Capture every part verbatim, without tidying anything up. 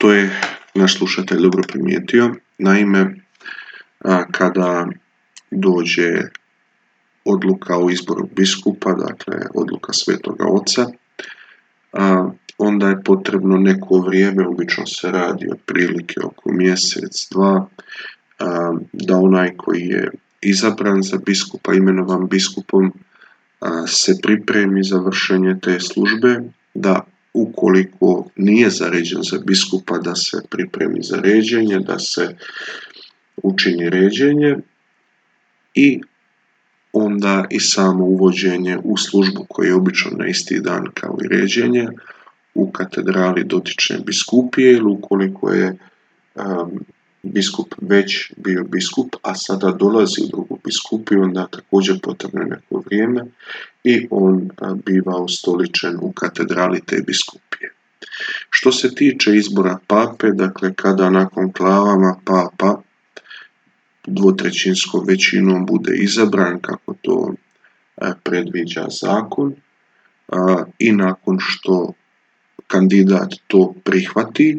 To je naš slušatelj dobro primijetio. Naime, kada dođe odluka o izboru biskupa, dakle odluka Svetoga Oca, onda je potrebno neko vrijeme, obično se radi otprilike oko mjesec, dva, da onaj koji je izabran za biskupa, imenovan biskupom, se pripremi za vršenje te službe, da ukoliko nije zaređen za biskupa, da se pripremi za ređenje, da se učini ređenje i onda i samo uvođenje u službu koje je obično na isti dan kao i ređenje u katedrali dotične biskupije, ili ukoliko je um, biskup već bio biskup, a sada dolazi u drugu biskupiju, onda također potrebno neko vrijeme i on biva ustoličen u katedrali te biskupije. Što se tiče izbora pape, dakle kada nakon klavama papa dvotrećinskom većinom bude izabran, kako to predviđa zakon, i nakon što kandidat to prihvati,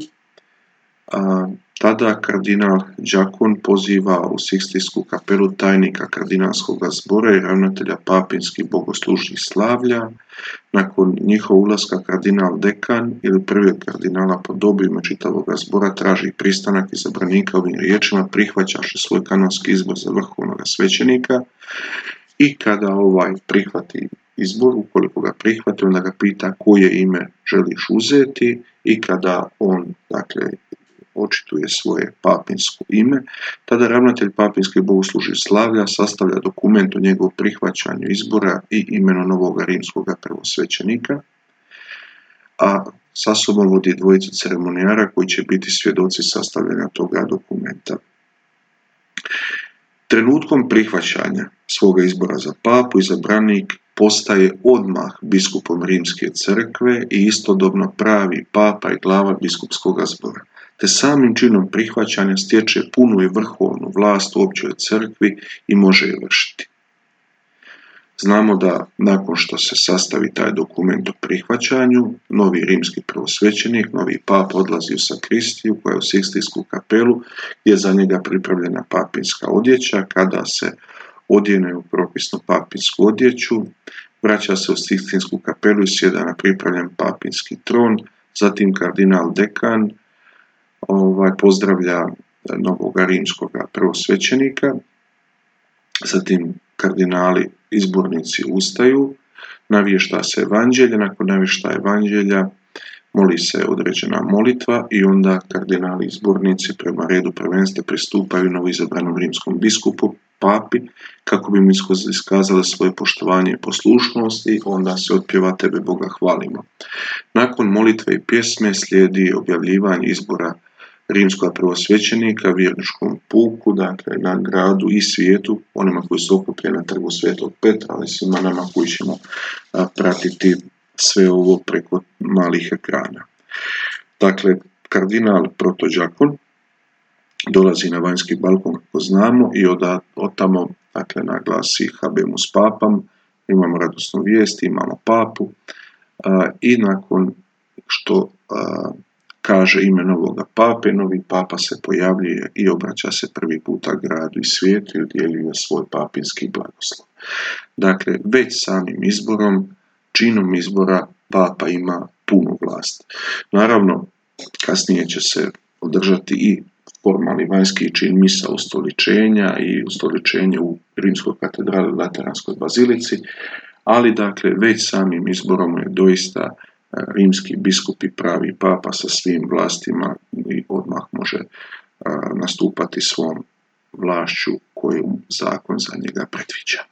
tada kardinal Đakon poziva u Sikstinsku kapelu tajnika kardinalskog zbora i ravnatelja papinskih bogoslužnih slavlja. Nakon njihovog ulaska kardinal dekan ili prvi od kardinala po dobu ime čitavog zbora traži pristanak izabranika ovim riječima: prihvaćaš svoj kanonski izbor za vrhovnog svećenika. I kada ovaj prihvati izbor, ukoliko ga prihvati, onda ga pita koje ime želiš uzeti, i kada on, dakle, očituje svoje papinsko ime, tada ravnatelj papinskih bogoslužnih slavlja sastavlja dokument o njegovom prihvaćanju izbora i imenu novog rimskog prvosvećenika, a sa sobom vodi dvojicu ceremonijara koji će biti svjedoci sastavljanja toga dokumenta. Trenutkom prihvaćanja svoga izbora za papu, izabranik postaje odmah biskupom Rimske crkve i istodobno pravi papa i glava biskupskog zbora, te samim činom prihvaćanja stječe punu i vrhovnu vlast u općoj crkvi i može je vršiti. Znamo da nakon što se sastavi taj dokument o prihvaćanju, novi rimski prvosvećenik, novi papa odlazi u sakristiju koja je u Sikstinsku kapelu, gdje je za njega pripravljena papinska odjeća. Kada se odjene u propisnu papinsku odjeću, vraća se u Sikstinsku kapelu i sjeda na pripravljen papinski tron. Zatim kardinal dekan ovaj, pozdravlja novog rimskog prvosvećenika. Zatim kardinali izbornici ustaju, navješta se evanđelje, nakon navještaja evanđelja moli se određena molitva i onda kardinali izbornici prema redu prvenstva pristupaju novoizabranom rimskom biskupu, papi, kako bi mu iskazali svoje poštovanje i poslušnost, i onda se otpjeva Tebe Boga hvalimo. Nakon molitve i pjesme slijedi objavljivanje izbora rimskog prvosvećenika vjerničkom puku, dakle na gradu i svijetu, onima koji su okupljeni na trgu Svetog Petra, ali svima nama koji ćemo pratiti sve ovo preko malih ekrana. Dakle, kardinal protođakon dolazi na vanjski balkon, kako znamo, i od, od tamo, dakle, naglasi habemus papam, imamo radosnu vijest, imamo papu, a, i nakon što a, kaže ime novoga pape, novi papa se pojavljuje i obraća se prvi puta gradu i svijetu i udjeljuje svoj papinski blagoslov. Dakle, već samim izborom, činom izbora, papa ima punu vlast. Naravno, kasnije će se održati i formalni vanjski čin misa ustoličenja i ustoličenje u Rimskoj katedrali, Lateranskoj bazilici, ali dakle već samim izborom je doista rimski biskup i pravi papa sa svim vlastima i odmah može nastupati svom vlašću koju zakon za njega predviđa.